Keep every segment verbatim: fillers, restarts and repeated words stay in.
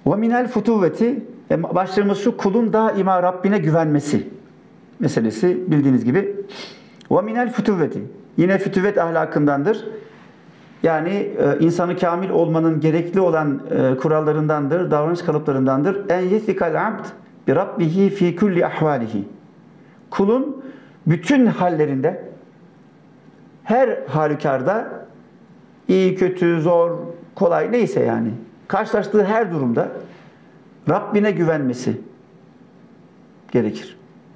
Ve minel futuvveti, başlığımız şu: kulun daima Rabbine güvenmesi meselesi, bildiğiniz gibi. Ve minel futuvveti, yine fütüvvet ahlakındandır. Yani e, insanı kamil olmanın gerekli olan e, kurallarındandır, davranış kalıplarındandır. En yesikal abd bi rabbihi fi kulli ahvalihi. Kulun bütün hallerinde, her halükarda, iyi, kötü, zor, kolay, neyse yani, karşılaştığı her durumda Rabbine güvenmesi gerekir.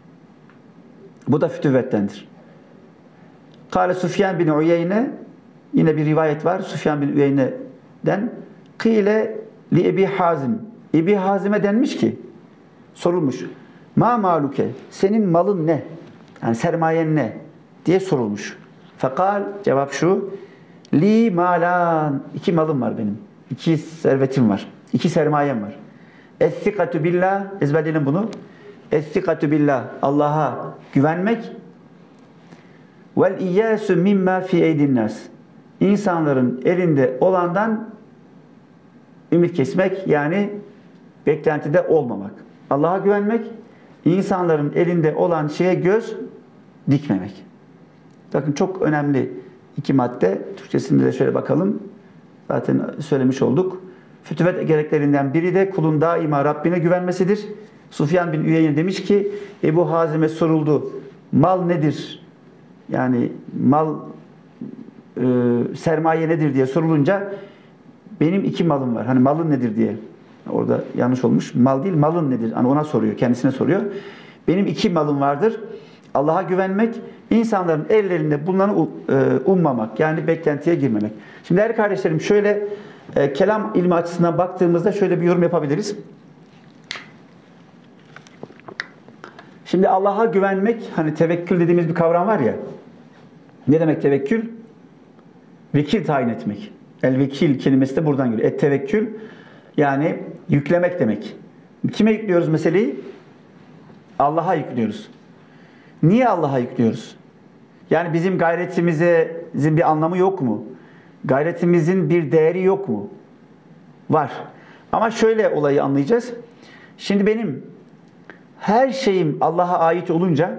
Bu da fütüvvettendir. Kâle Süfyan bin Uyeyne, yine bir rivayet var Süfyan bin Uyeyne'den. Kîle li Ebi Hazim. Ebi Hazim'e denmiş ki, sorulmuş. Ma maluke, senin malın ne? Yani sermayen ne? Diye sorulmuş. Fekal, cevap şu: li malan, iki malım var benim. İki servetim var. İki sermayem var. Es-sikatu billah, ezberleyelim bunu. Es-sikatu billah, Allah'a güvenmek. Vel iyyasu mimma fi eydin nas. İnsanların elinde olandan ümit kesmek, yani beklentide olmamak. Allah'a güvenmek, insanların elinde olan şeye göz dikmemek. Bakın, çok önemli iki madde. Türkçesinde de şöyle bakalım. Zaten söylemiş olduk. Fütüvvet gereklerinden biri de kulun daima Rabbine güvenmesidir. Sufyan bin Üyeyne demiş ki, Ebu Hazim'e soruldu, mal nedir? Yani mal, e, sermaye nedir diye sorulunca, benim iki malım var. Hani malın nedir diye. Orada yanlış olmuş. Mal değil, malın nedir? Hani ona soruyor, kendisine soruyor. Benim iki malım vardır. Allah'a güvenmek, insanların ellerinde bulunanı ummamak, yani beklentiye girmemek. Şimdi değerli kardeşlerim, şöyle e, kelam ilmi açısından baktığımızda şöyle bir yorum yapabiliriz. Şimdi Allah'a güvenmek, hani tevekkül dediğimiz bir kavram var ya. Ne demek tevekkül? Vekil tayin etmek. El vekil kelimesi de buradan geliyor. Et tevekkül, yani yüklemek demek. Kime yüklüyoruz meseleyi? Allah'a yüklüyoruz. Niye Allah'a yüklüyoruz? Yani bizim gayretimizin bir anlamı yok mu? Gayretimizin bir değeri yok mu? Var. Ama şöyle olayı anlayacağız. Şimdi benim her şeyim Allah'a ait olunca,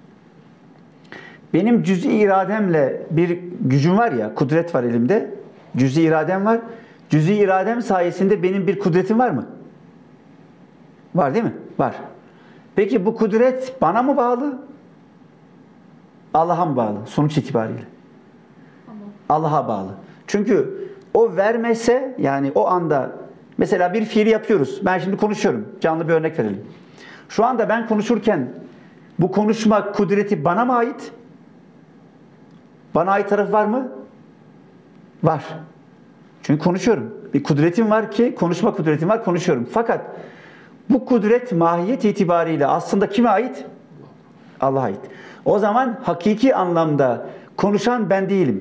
benim cüz-i irademle bir gücüm var ya, kudret var elimde. Cüz-i iradem var. Cüz-i iradem sayesinde benim bir kudretim var mı? Var değil mi? Var. Peki bu kudret bana mı bağlı? Allah'a mı bağlı? Sonuç itibariyle. Allah'a bağlı. Çünkü o vermese, yani o anda mesela bir fiili yapıyoruz. Ben şimdi konuşuyorum. Canlı bir örnek verelim. Şu anda ben konuşurken bu konuşma kudreti bana mı ait? Bana ait taraf var mı? Var. Çünkü konuşuyorum. Bir kudretim var ki, konuşma kudretim var, konuşuyorum. Fakat bu kudret mahiyet itibariyle aslında kime ait? Allah'a ait. O zaman hakiki anlamda konuşan ben değilim.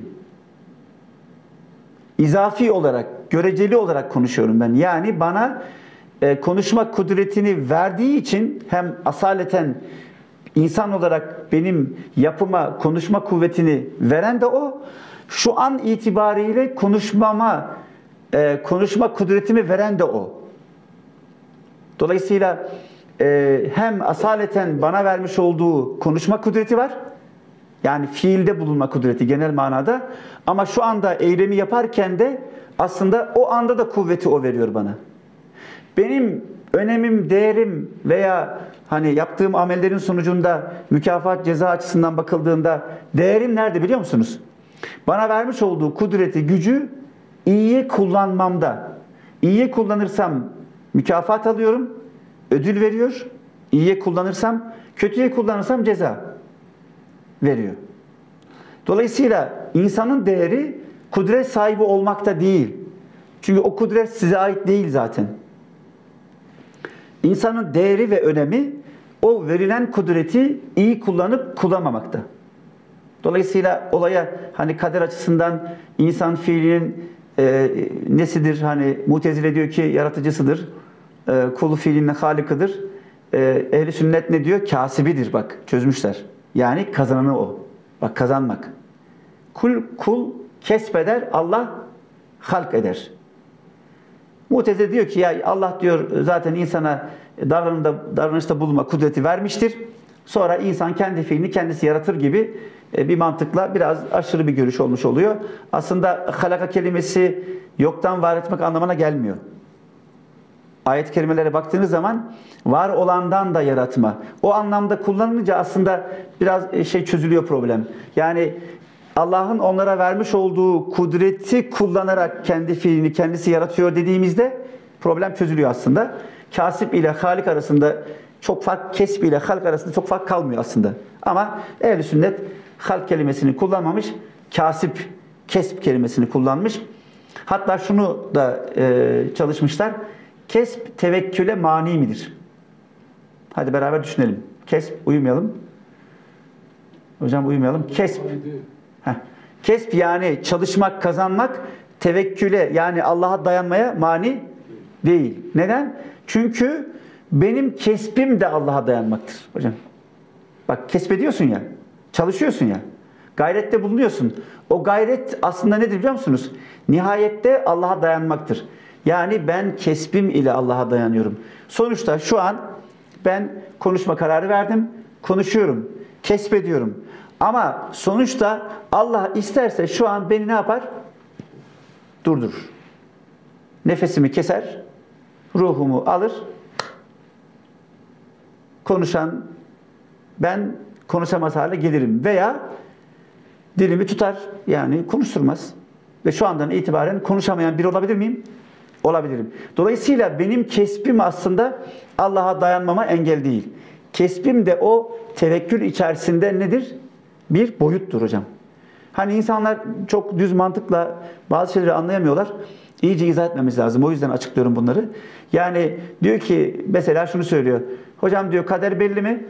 İzafi olarak, göreceli olarak konuşuyorum ben. Yani bana e, konuşma kudretini verdiği için, hem asaleten insan olarak benim yapıma konuşma kuvvetini veren de o, şu an itibariyle konuşmama, e, konuşma kudretimi veren de o. Dolayısıyla e, hem asaleten bana vermiş olduğu konuşma kudreti var, yani fiilde bulunma kudreti genel manada, ama şu anda eylemi yaparken de aslında o anda da kuvveti o veriyor bana. Benim önemim, değerim veya hani yaptığım amellerin sonucunda mükafat, ceza açısından bakıldığında değerim nerede biliyor musunuz? Bana vermiş olduğu kudreti, gücü iyiye kullanmamda. İyiye kullanırsam mükafat alıyorum, ödül veriyor. İyiye kullanırsam, kötüye kullanırsam ceza veriyor. Dolayısıyla insanın değeri kudret sahibi olmakta değil. Çünkü o kudret size ait değil zaten. İnsanın değeri ve önemi o verilen kudreti iyi kullanıp kullanmamakta. Dolayısıyla olaya hani kader açısından insan fiilinin e, nesidir? Hani Mutezile diyor ki yaratıcısıdır. E, kulu fiilinin halikıdır. E, Ehl-i sünnet ne diyor? Kasibidir, bak çözmüşler. Yani kazananı o. Bak, kazanmak. Kul, kul kesbeder, Allah halk eder. Mu'tezile diyor ki ya Allah diyor zaten insana davranışta, davranışta bulunma kudreti vermiştir. Sonra insan kendi fiilini kendisi yaratır gibi bir mantıkla biraz aşırı bir görüş olmuş oluyor. Aslında halaka kelimesi yoktan var etmek anlamına gelmiyor. Ayet-i kerimelere baktığınız zaman var olandan da yaratma. O anlamda kullanılınca aslında biraz şey çözülüyor problem. Yani Allah'ın onlara vermiş olduğu kudreti kullanarak kendi fiilini kendisi yaratıyor dediğimizde problem çözülüyor aslında. Kasip ile Halik arasında çok fark, kesb ile halk arasında çok fark kalmıyor aslında. Ama ehl-i sünnet halk kelimesini kullanmamış, kasip, kesb kelimesini kullanmış. Hatta şunu da e, çalışmışlar. Kesb tevekküle mani midir? Hadi beraber düşünelim. Kesb, uyumayalım. Hocam uyumayalım. Kesb. Heh. Kesb yani çalışmak, kazanmak, tevekküle yani Allah'a dayanmaya mani değil. Neden? Çünkü benim kesbim de Allah'a dayanmaktır. Hocam. Bak kesbediyorsun ya. Çalışıyorsun ya. Gayrette bulunuyorsun. O gayret aslında nedir biliyor musunuz? Nihayette Allah'a dayanmaktır. Yani ben kesbim ile Allah'a dayanıyorum. Sonuçta şu an ben konuşma kararı verdim. Konuşuyorum. Kesbediyorum. Ama sonuçta Allah isterse şu an beni ne yapar? Durdurur. Nefesimi keser. Ruhumu alır. Konuşan ben konuşamaz hale gelirim. Veya dilimi tutar. Yani konuşturmaz. Ve şu andan itibaren konuşamayan biri olabilir miyim? Olabilirim. Dolayısıyla benim kesbim aslında Allah'a dayanmama engel değil. Kesbim de o tevekkül içerisinde nedir? Bir boyuttur hocam. Hani insanlar çok düz mantıkla bazı şeyleri anlayamıyorlar. İyice izah etmemiz lazım. O yüzden açıklıyorum bunları. Yani diyor ki mesela şunu söylüyor. Hocam diyor kader belli mi?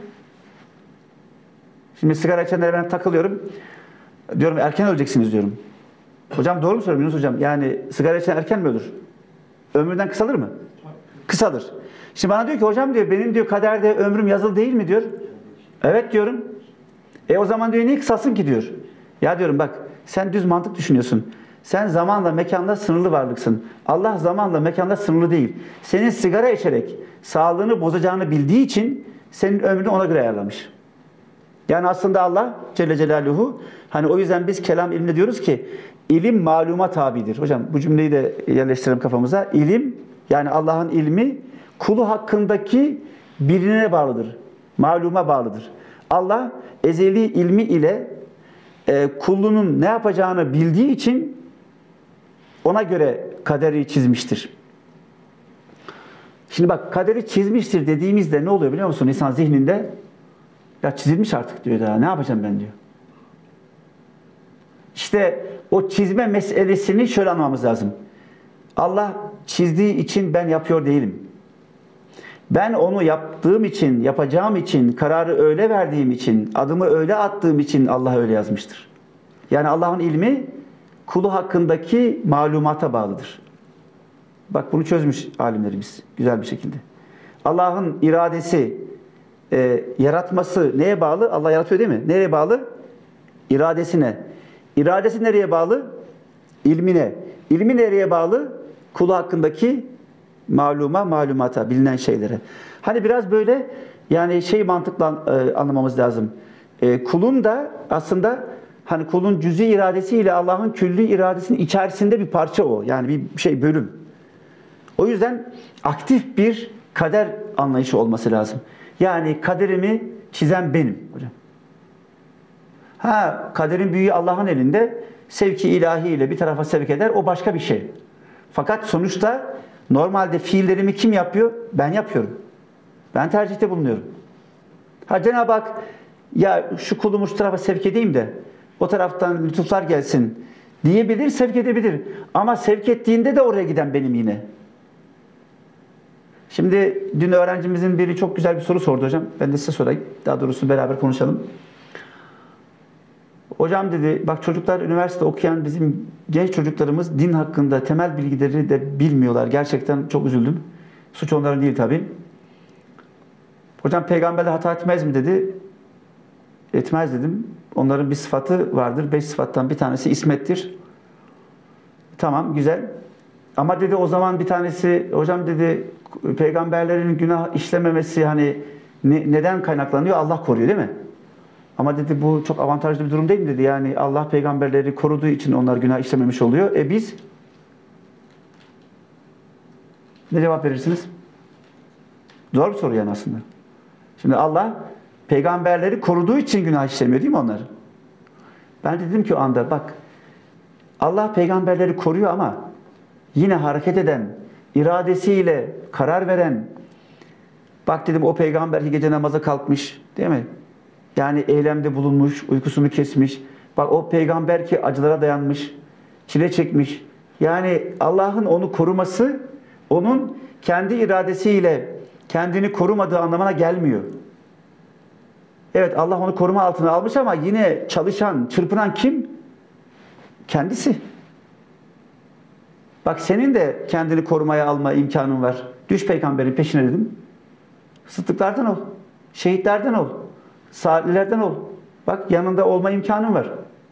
Şimdi sigara içenlere ben takılıyorum. Diyorum erken öleceksiniz diyorum. Hocam doğru mu söylüyorsun Yunus hocam? Yani sigara içen erken mi ölür? Ömründen kısalır mı? Kısalır. Şimdi bana diyor ki hocam diyor benim diyor kaderde ömrüm yazılı değil mi diyor. Evet diyorum. E o zaman diyor niye kısalsın ki diyor. Ya diyorum bak sen düz mantık düşünüyorsun. Sen zamanla mekanda sınırlı varlıksın. Allah zamanla mekanda sınırlı değil. Senin sigara içerek sağlığını bozacağını bildiği için senin ömrünü ona göre ayarlamış. Yani aslında Allah Celle Celaluhu hani o yüzden biz kelam ilminde diyoruz ki ilim maluma tabidir. Hocam bu cümleyi de yerleştirelim kafamıza. İlim yani Allah'ın ilmi kulu hakkındaki birine bağlıdır. Maluma bağlıdır. Allah ezeli ilmi ile e, kulunun ne yapacağını bildiği için ona göre kaderi çizmiştir. Şimdi bak kaderi çizmiştir dediğimizde ne oluyor biliyor musun insan zihninde? Ya çizilmiş artık diyor daha ne yapacağım ben diyor. İşte o çizme meselesini şöyle anlamamız lazım. Allah çizdiği için ben yapıyor değilim. Ben onu yaptığım için, yapacağım için, kararı öyle verdiğim için, adımı öyle attığım için Allah öyle yazmıştır. Yani Allah'ın ilmi kulu hakkındaki malumata bağlıdır. Bak bunu çözmüş alimlerimiz güzel bir şekilde. Allah'ın iradesi, e, yaratması neye bağlı? Allah yaratıyor değil mi? Nereye bağlı? İradesine. İradesi nereye bağlı? İlmine. İlmi nereye bağlı? Kulu hakkındaki maluma, malumata, bilinen şeylere. Hani biraz böyle yani şey mantıkla e, anlamamız lazım. E, kulun da aslında hani kulun cüz'i iradesiyle Allah'ın külli iradesinin içerisinde bir parça o. Yani bir şey bölüm. O yüzden aktif bir kader anlayışı olması lazım. Yani kaderimi çizen benim hocam. Ha kaderin büyüğü Allah'ın elinde sevki ilahiyle bir tarafa sevk eder. O başka bir şey. Fakat sonuçta normalde fiillerimi kim yapıyor? Ben yapıyorum. Ben tercihte bulunuyorum. Ha Cenab-ı Hak ya şu kulumu şu tarafa sevk edeyim de o taraftan lütuflar gelsin diyebilir, sevk edebilir. Ama sevk ettiğinde de oraya giden benim yine. Şimdi dün öğrencimizin biri çok güzel bir soru sordu hocam. Ben de size sorayım. Daha doğrusu beraber konuşalım. Hocam dedi, bak çocuklar üniversite okuyan bizim genç çocuklarımız din hakkında temel bilgileri de bilmiyorlar. Gerçekten çok üzüldüm. Suç onların değil tabii. Hocam peygamberler hata etmez mi dedi. Etmez dedim. Onların bir sıfatı vardır. Beş sıfattan bir tanesi ismettir. Tamam, güzel. Ama dedi o zaman bir tanesi, hocam dedi peygamberlerin günah işlememesi hani ne, neden kaynaklanıyor? Allah koruyor değil mi? Ama dedi bu çok avantajlı bir durum değil mi dedi. Yani Allah peygamberleri koruduğu için onlar günah işlememiş oluyor. E biz? Ne cevap verirsiniz? Zor bir soru yani aslında. Şimdi Allah peygamberleri koruduğu için günah işlemiyor değil mi onlar? Ben dedim ki o anda bak Allah peygamberleri koruyor ama yine hareket eden, iradesiyle karar veren, bak dedim o peygamber ki gece namaza kalkmış değil mi? Yani eylemde bulunmuş, uykusunu kesmiş. Bak o peygamber ki acılara dayanmış, çile çekmiş. Yani Allah'ın onu koruması, onun kendi iradesiyle kendini korumadığı anlamına gelmiyor. Evet Allah onu koruma altına almış ama yine çalışan, çırpınan kim? Kendisi. Bak senin de kendini korumaya alma imkanın var. Düş peygamberin peşine dedim. Sıddıklardan ol. Şehitlerden ol. Salihlerden ol. Bak yanında olma imkanın var.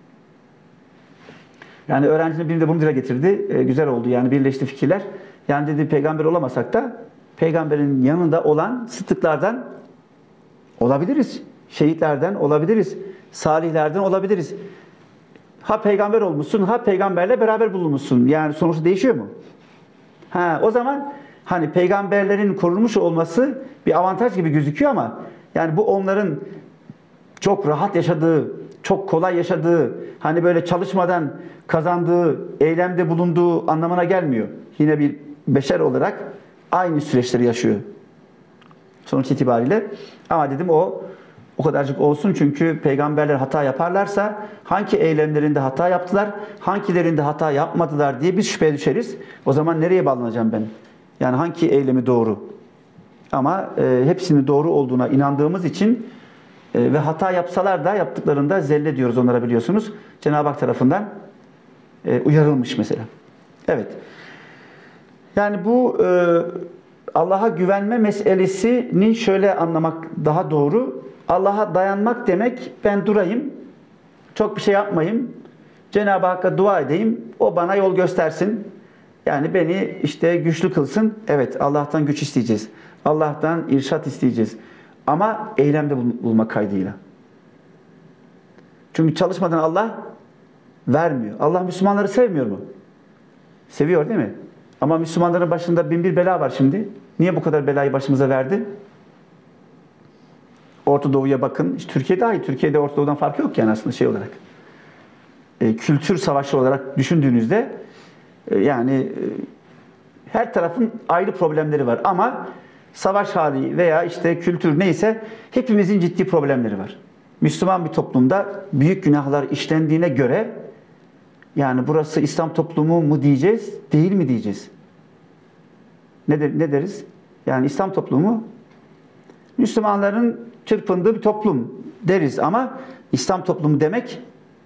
Yani öğrencinin biri de bunu dile getirdi. E, güzel oldu yani birleşti fikirler. Yani dedi peygamber olamasak da peygamberin yanında olan sıddıklardan olabiliriz. Şehitlerden olabiliriz. Salihlerden olabiliriz. Ha peygamber olmuşsun, ha peygamberle beraber bulunmuşsun. Yani sonuçta değişiyor mu? Ha o zaman hani peygamberlerin korunmuş olması bir avantaj gibi gözüküyor ama yani bu onların çok rahat yaşadığı, çok kolay yaşadığı, hani böyle çalışmadan kazandığı, eylemde bulunduğu anlamına gelmiyor. Yine bir beşer olarak aynı süreçleri yaşıyor. Sonuç itibariyle. Ama dedim o o kadarcık olsun çünkü peygamberler hata yaparlarsa hangi eylemlerinde hata yaptılar, hangilerinde hata yapmadılar diye biz şüpheye düşeriz. O zaman nereye bağlanacağım ben? Yani hangi eylemi doğru? Ama e, hepsinin doğru olduğuna inandığımız için e, ve hata yapsalar da yaptıklarında zelle diyoruz onlara biliyorsunuz. Cenab-ı Hak tarafından e, uyarılmış mesela. Evet. Yani bu e, Allah'a güvenme meselesini şöyle anlamak daha doğru. Allah'a dayanmak demek ben durayım, çok bir şey yapmayayım, Cenab-ı Hakk'a dua edeyim, o bana yol göstersin. Yani beni işte güçlü kılsın. Evet Allah'tan güç isteyeceğiz. Allah'tan irşat isteyeceğiz. Ama eylemde bulmak kaydıyla. Çünkü çalışmadan Allah vermiyor. Allah Müslümanları sevmiyor mu? Seviyor değil mi? Ama Müslümanların başında bin bir bela var şimdi. Niye bu kadar belayı başımıza verdi? Orta Doğu'ya bakın. İşte Türkiye daha iyi. Türkiye'de Orta Doğu'dan farkı yok yani aslında şey olarak. E, kültür savaşı olarak düşündüğünüzde e, yani e, her tarafın ayrı problemleri var. Ama savaş hali veya işte kültür neyse hepimizin ciddi problemleri var. Müslüman bir toplumda büyük günahlar işlendiğine göre yani burası İslam toplumu mu diyeceğiz, değil mi diyeceğiz? Ne, de, ne deriz? Yani İslam toplumu Müslümanların çırpındığı bir toplum deriz ama İslam toplumu demek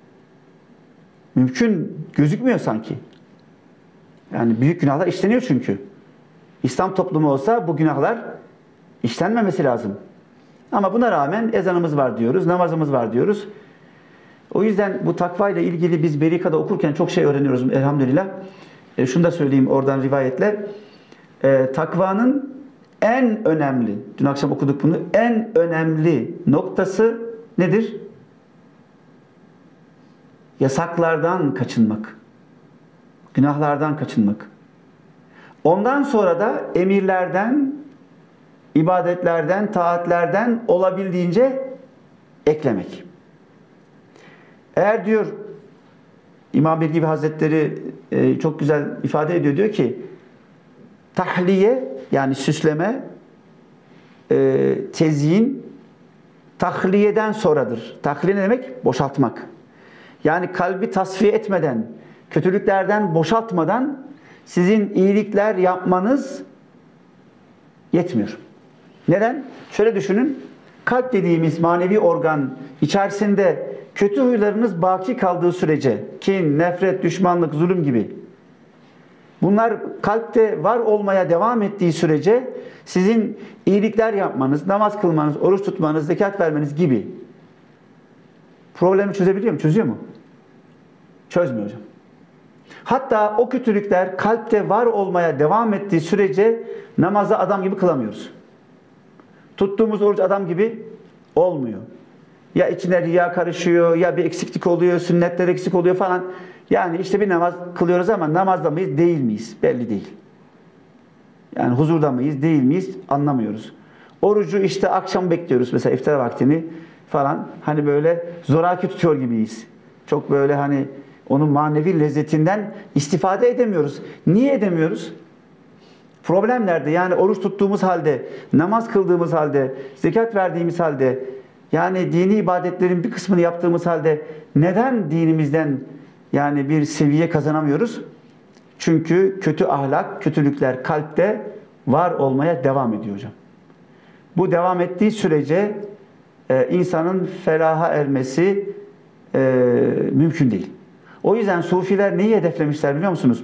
mümkün gözükmüyor sanki. Yani büyük günahlar işleniyor çünkü. İslam toplumu olsa bu günahlar işlenmemesi lazım. Ama buna rağmen ezanımız var diyoruz, namazımız var diyoruz. O yüzden bu takva ile ilgili biz Berika'da okurken çok şey öğreniyoruz elhamdülillah. E, şunu da söyleyeyim oradan rivayetle. E, takvanın en önemli, dün akşam okuduk bunu, en önemli noktası nedir? Yasaklardan kaçınmak. Günahlardan kaçınmak. Ondan sonra da emirlerden, ibadetlerden, taatlerden olabildiğince eklemek. Eğer diyor, İmam Birgibi Hazretleri e, çok güzel ifade ediyor, diyor ki, tahliye yani süsleme, e, tezyin, tahliyeden sonradır. Tahliye ne demek? Boşaltmak. Yani kalbi tasfiye etmeden, kötülüklerden boşaltmadan sizin iyilikler yapmanız yetmiyor. Neden? Şöyle düşünün. Kalp dediğimiz manevi organ içerisinde kötü huylarınız baki kaldığı sürece, kin, nefret, düşmanlık, zulüm gibi bunlar kalpte var olmaya devam ettiği sürece sizin iyilikler yapmanız, namaz kılmanız, oruç tutmanız, zekat vermeniz gibi problemi çözebiliyor mu? Çözüyor mu? Çözmüyor hocam. Hatta o kötülükler kalpte var olmaya devam ettiği sürece namazı adam gibi kılamıyoruz. Tuttuğumuz oruç adam gibi olmuyor. Ya içine riya karışıyor, ya bir eksiklik oluyor, sünnetler eksik oluyor falan. Yani işte bir namaz kılıyoruz ama namazda mıyız, değil miyiz? Belli değil. Yani huzurda mıyız, değil miyiz? Anlamıyoruz. Orucu işte akşam bekliyoruz mesela iftar vaktini falan. Hani böyle zoraki tutuyor gibiyiz. Çok böyle hani onun manevi lezzetinden istifade edemiyoruz. Niye edemiyoruz? Problem nerede? Yani oruç tuttuğumuz halde, namaz kıldığımız halde, zekat verdiğimiz halde, yani dini ibadetlerin bir kısmını yaptığımız halde neden dinimizden yani bir seviye kazanamıyoruz? Çünkü kötü ahlak, kötülükler kalpte var olmaya devam ediyor hocam. Bu devam ettiği sürece e, insanın feraha ermesi e, mümkün değil. O yüzden Sufiler neyi hedeflemişler biliyor musunuz?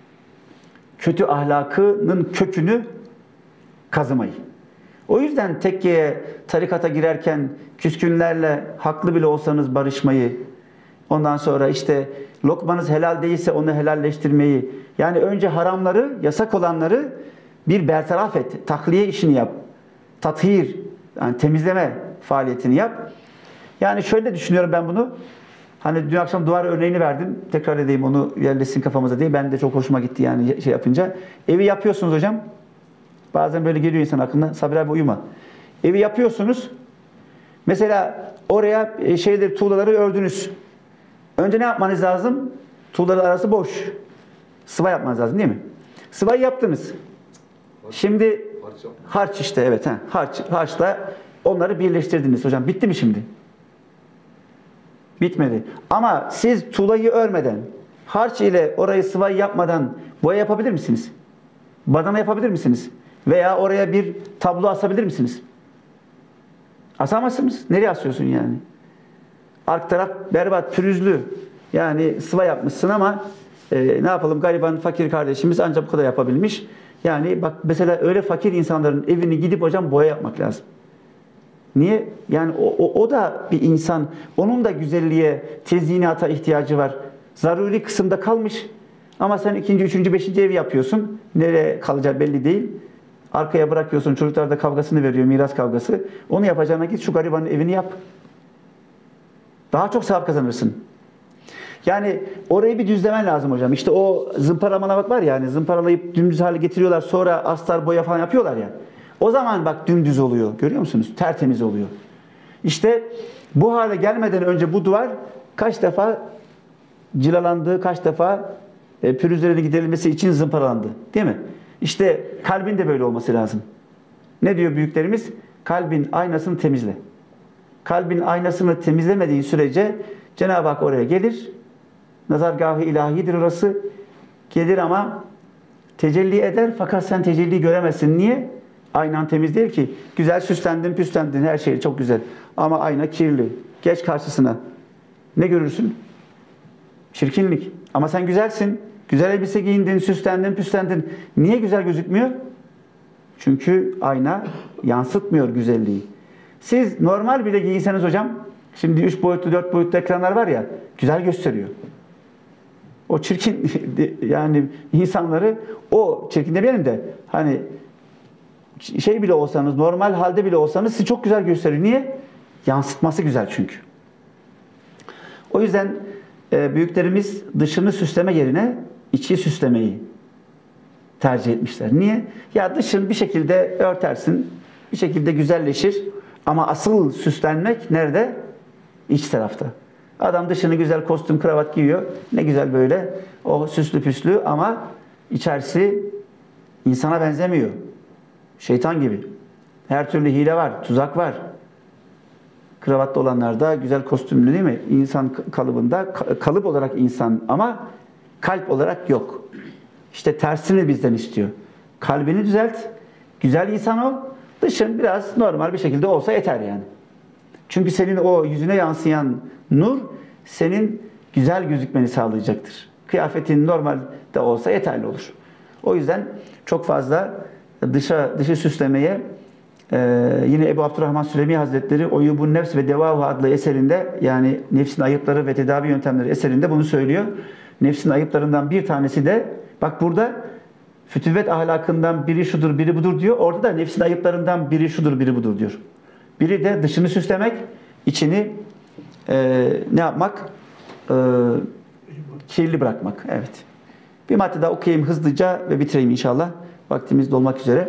Kötü ahlakının kökünü kazımayı. O yüzden tekkeye, tarikata girerken küskünlerle haklı bile olsanız barışmayı, ondan sonra işte lokmanız helal değilse onu helalleştirmeyi, yani önce haramları, yasak olanları bir bertaraf et, tahliye işini yap, tathir, yani temizleme faaliyetini yap. Yani şöyle düşünüyorum ben bunu. Hani dün akşam duvar örneğini verdim. Tekrar edeyim onu yerleşsin kafamıza diye. Ben de çok hoşuma gitti yani şey yapınca. Evi yapıyorsunuz hocam. Bazen böyle geliyor insan aklına. Sabri abi uyuma. Evi yapıyorsunuz. Mesela oraya şeyleri, tuğlaları ördünüz. Önce ne yapmanız lazım? Tuğlaların arası boş. Sıva yapmanız lazım değil mi? Sıvayı yaptınız. Şimdi harç işte evet. He, harç, harçla onları birleştirdiniz hocam. Bitti mi şimdi? Bitmedi. Ama siz tuğlayı örmeden, harç ile orayı sıvayı yapmadan boya yapabilir misiniz? Badana yapabilir misiniz? Veya oraya bir tablo asabilir misiniz? Asamazsınız. Nereye asıyorsun yani? Ark taraf berbat, pürüzlü. Yani sıva yapmışsın ama e, ne yapalım gariban fakir kardeşimiz ancak bu kadar yapabilmiş. Yani bak mesela öyle fakir insanların evini gidip hocam boya yapmak lazım. Niye? Yani o, o, o da bir insan. Onun da güzelliğe, tezyinata ihtiyacı var. Zaruri kısımda kalmış. Ama sen ikinci, üçüncü, beşinci evi yapıyorsun. Nereye kalacağı belli değil. Arkaya bırakıyorsun. Çocuklar da kavgasını veriyor. Miras kavgası. Onu yapacağına git şu garibanın evini yap. Daha çok sevap kazanırsın. Yani orayı bir düzlemen lazım hocam. İşte o zımparalamak var ya. Yani zımparalayıp dümdüz hale getiriyorlar. Sonra astar boya falan yapıyorlar ya. O zaman bak dümdüz oluyor. Görüyor musunuz? Tertemiz oluyor. İşte bu hale gelmeden önce bu duvar kaç defa cilalandı, kaç defa e, pürüzlerin giderilmesi için zımparalandı. Değil mi? İşte kalbin de böyle olması lazım. Ne diyor büyüklerimiz? Kalbin aynasını temizle. Kalbin aynasını temizlemediği sürece Cenab-ı Hak oraya gelir. Nazargâh-ı ilahidir orası. Gelir ama tecelli eder fakat sen tecelliyi göremezsin. Niye? Aynan temiz değil ki. Güzel süslendin, püslendin, her şey çok güzel. Ama ayna kirli. Geç karşısına. Ne görürsün? Çirkinlik. Ama sen güzelsin. Güzel elbise giyindin, süslendin, püslendin. Niye güzel gözükmüyor? Çünkü ayna yansıtmıyor güzelliği. Siz normal bile giyinseniz hocam, şimdi üç boyutlu, dört boyutlu ekranlar var ya, güzel gösteriyor. O çirkin yani insanları, o çirkin demeyelim de hani şey bile olsanız, normal halde bile olsanız sizi çok güzel gösteriyor. Niye? Yansıtması güzel çünkü. O yüzden e, büyüklerimiz dışını süsleme yerine içi süslemeyi tercih etmişler. Niye? Ya dışın bir şekilde örtersin, bir şekilde güzelleşir ama asıl süslenmek nerede? İç tarafta. Adam dışını güzel kostüm, kravat giyiyor. Ne güzel böyle. O süslü püslü ama içerisi insana benzemiyor. Şeytan gibi. Her türlü hile var, tuzak var. Kravatlı olanlar da güzel kostümlü değil mi? İnsan kalıbında, kalıp olarak insan ama kalp olarak yok. İşte tersini bizden istiyor. Kalbini düzelt, güzel insan ol, dışın biraz normal bir şekilde olsa yeter yani. Çünkü senin o yüzüne yansıyan nur senin güzel gözükmeni sağlayacaktır. Kıyafetin normal de olsa yeterli olur. O yüzden çok fazla dışa dışı süslemeye e, yine Ebu Abdurrahman Süleymi Hazretleri Uyubun Nefs ve Devahu adlı eserinde, yani nefsin ayıpları ve tedavi yöntemleri eserinde bunu söylüyor. Nefsin ayıplarından bir tanesi de, bak burada fütüvvet ahlakından biri şudur, biri budur diyor. Orada da nefsin ayıplarından biri şudur, biri budur diyor. Biri de dışını süslemek, içini e, ne yapmak? E, kirli bırakmak. Evet. Bir madde daha okuyayım hızlıca ve bitireyim inşallah. Vaktimiz dolmak üzere.